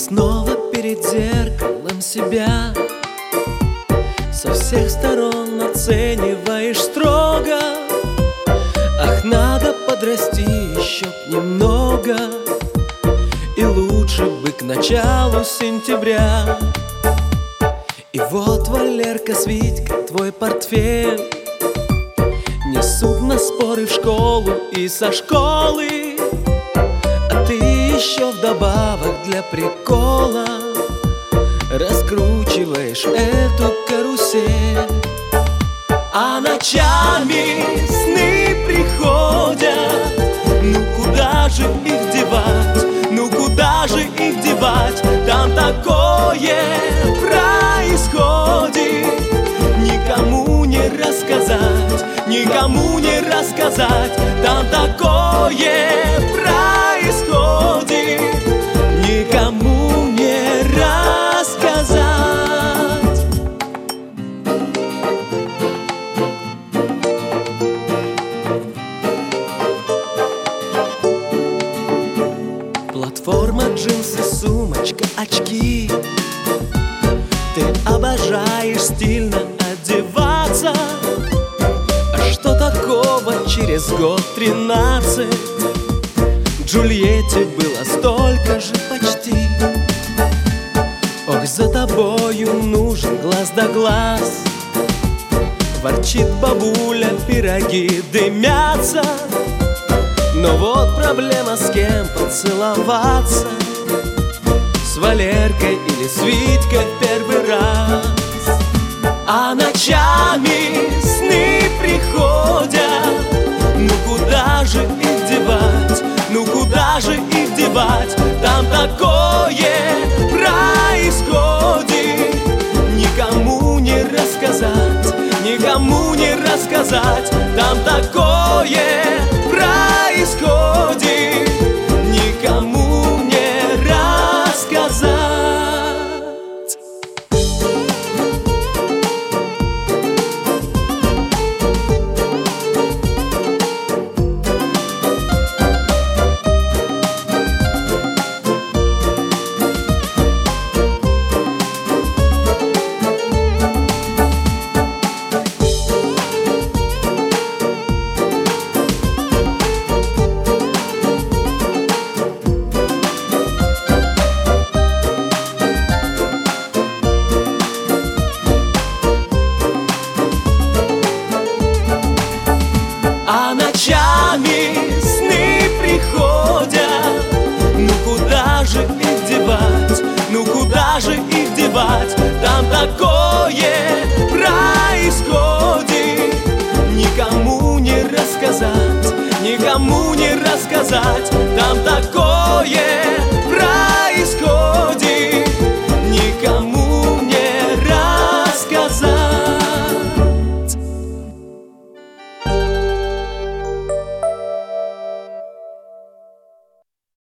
снова перед зеркалом себя со всех сторон оцениваешь строго. Ах, надо подрасти еще немного, и лучше бы к началу сентября. И вот Валерка с Витькой твой портфель несут на споры в школу и со школы, а ты еще вдобавок для прикола раскручиваешь эту карусель. А ночами сны приходят, ну куда же их девать, ну куда же их девать? Там такое происходит, никому не рассказать, никому не рассказать. Там такое происходит, никому не рассказать. Платформа, джинсы, сумочка, очки. Ты обожаешь стильно одеваться. А что такого через год 13? Джульетте было столько же почти. Ох, за тобою нужен глаз да глаз. Ворчит бабуля, пироги дымятся. Но вот проблема, с кем поцеловаться: с Валеркой или с Витькой в первый раз. А ночами сны приходят, ну куда же их девать, ну куда же их девать? Там такое происходит, никому не рассказать, никому не рассказать. Там такое происходит, никому не рассказать. А ночами сны приходят, ну куда же их девать, ну куда же их девать? Там такое происходит, никому не рассказать, никому не рассказать. Там такое